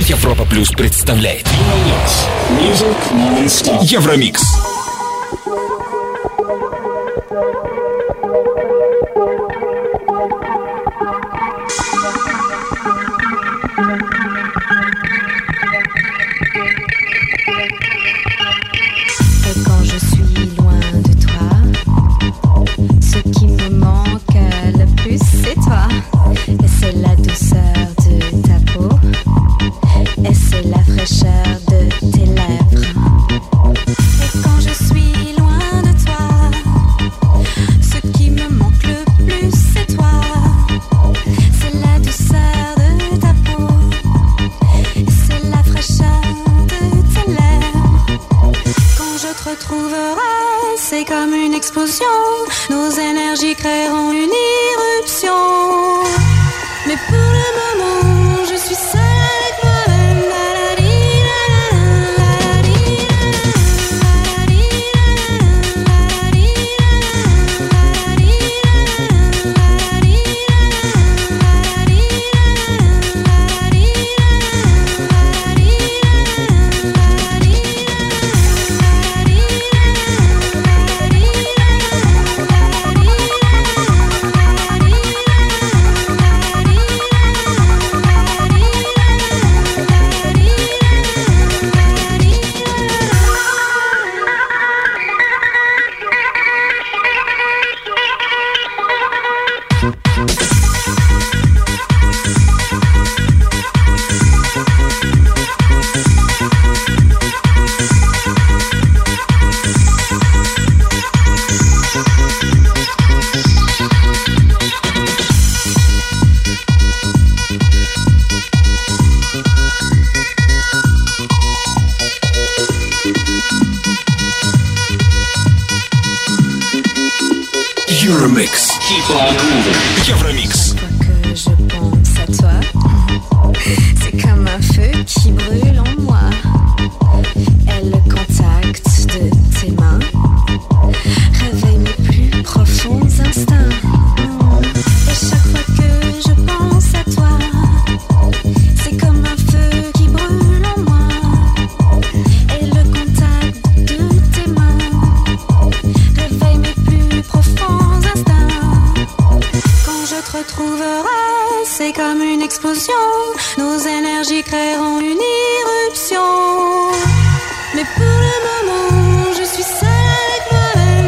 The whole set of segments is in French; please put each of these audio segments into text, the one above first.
Европа Плюс представляет Евромикс. Nos énergies créeront une irruption. Mais pour le moment, je suis seule avec moi-même. Euromix. Keep on moving. Euromix. Que je pense à toi, c'est comme un feu qui brûle en moi. Et le contact de tes mains réveille mes plus profonds instincts. Et chaque fois que je pense à toi, c'est comme un feu qui brûle en moi. Et le contact de tes mains réveille mes plus profonds instincts. Quand je te retrouverai, c'est comme une explosion. Nos énergies créeront une irruption. Mais pour le moment, je suis seule avec moi-même.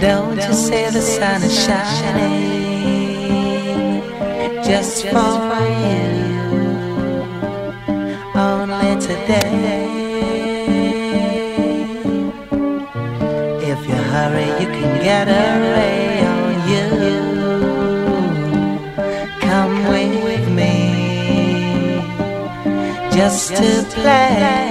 Don't you say the sun is shining just for you, only today. If you hurry, you can get a ray on you. Come with me, just to play.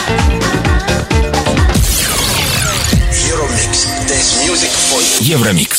Евромикс.